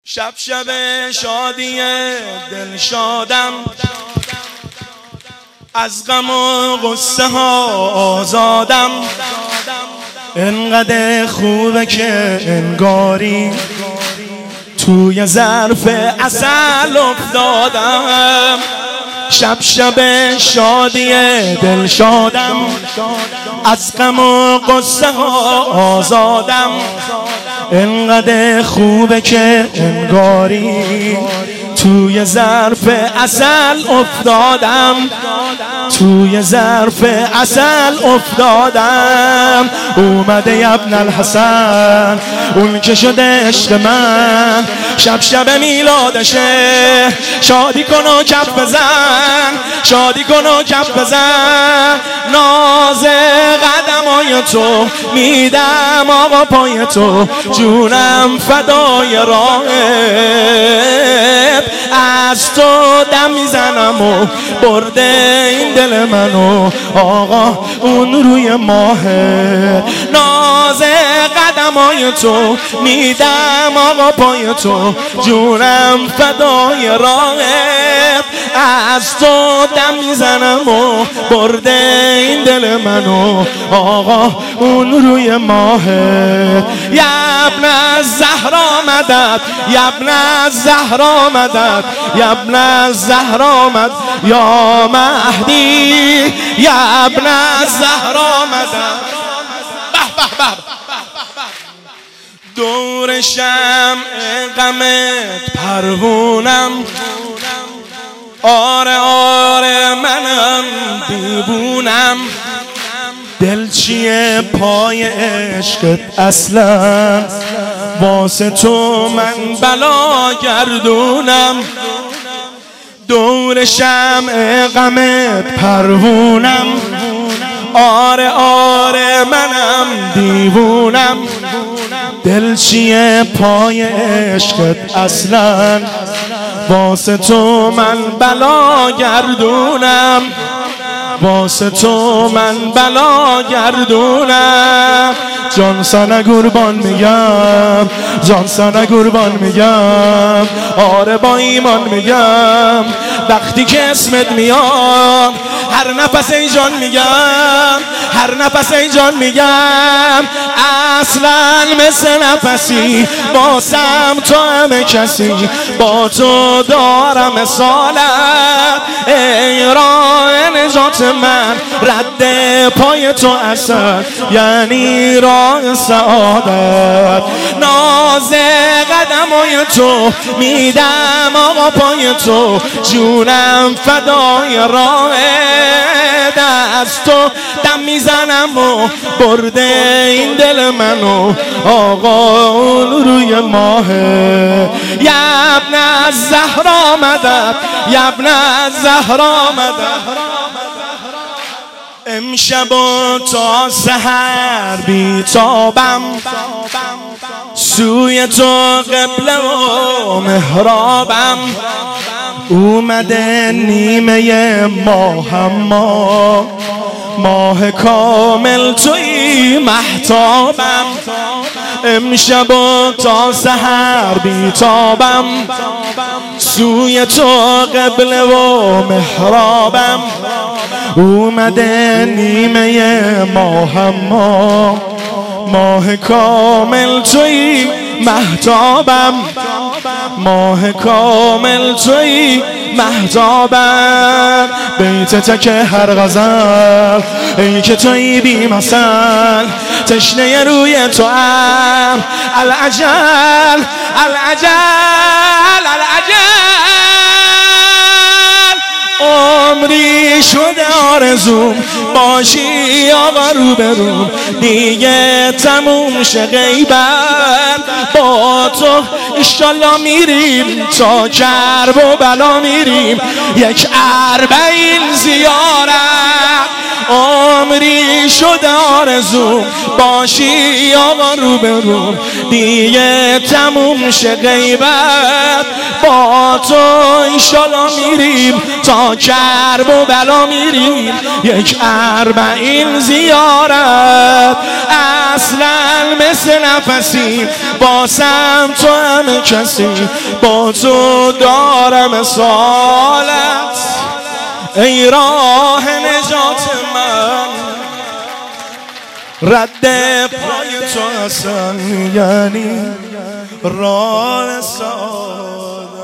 شب شب شادی دل شادم، از غم و غصه ها آزادم. انقدر خوبه که انگاری توی ظرف عسل افتادم. شب شب شادی دل شادم، از غم و غصه ها آزادم. انقدر خوبه که انگاری توی ظرف عسل افتادم. توی ظرف عسل افتادم. اومده ابن الحسن، اون که شده عشق من. شب شب میلادشه، شادی کن و کف بزن، شادی کن و کف بزن. ناز قدمای تو میدم آقا پای تو، جونم فدای راهت. از تو دم میزنم و برده این دل منو آقا اون روی ماهه. ناز قدمای تو میدم آقا پای تو، جونم فدای راهت. از تو دم میزنم و برده این دل منو آقا اون روی ماهه. یا ابن الزهرا مدد، یا ابن الزهرا مدد، یا ابن الزهرا مدد، یا مهدی یا ابن الزهرا مدد. دور شمع غمت پروونم، آره آره منم دیوونم. دل چیه پای عشقت اصلا، واسه تو من بلا گردونم. دور شمع غمت پروونم، آره آره منم دیوونم. دل چیه پای عشقت اصلا، واسه تو من بلا گردونم. واسه تو من بلا گردونم. جان سنه قربان میگم، جان سنه قربان میگم، آره با ایمان میگم. وقتی که اسمت میاد هر نفس ای جان میگم، هر نفس ای جان میگم. اصلا مثل نفسی باسم تو همه کسی، با تو دارم سالت. ای راه نجات من رد پای تو اصل، یعنی راه سعادت. ناز قدمای تو میدم آقا پای تو، جونم فدای راهت. از تو دم میزنم و برده این دل منو آقا اون روی ماهه. یا ابن الزهرا مدد، یا ابن الزهرا مدد. امشب و تا سحر بیتابم، سوی تو قبله و محرابم. اومده نیمه ماهم، ماه کامل توی مهتابم. امشب و تا سحر بیتابم، سوی تو قبله و محرابم. اومده نیمه ماهم، ماه کامل توی مهتابم. ماه کامل توی مهتابم. بیت تک هر غزل ای که توی بی مثل، تشنه روی تو هم العجل العجل العجل. عمری شده آرزوم باشی آقا روبروم، دیگه تموم شه غیبت. با تو انشالله میریم تا کرب و بلا میریم، یک 40 زیارت. عمری شده آرزو باشی آقا رو به رو، دیگه تموم شه غیبت با تو ایشالا میریم تا کرب و بلا میریم، یک 40 زیارت اصلا مثل نفسی باسم تو همه کسی با تو دارم سالت، ای راه نجات من رد پای تو اصلا یعنی راه سعادت.